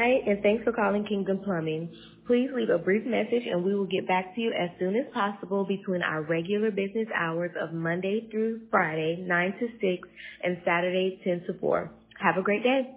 night, and thanks for calling Kingdom Plumbing. Please leave a brief message, and we will get back to you as soon as possible between our regular business hours of Monday through Friday, 9 to 6, and Saturday, 10 to 4. Have a great day.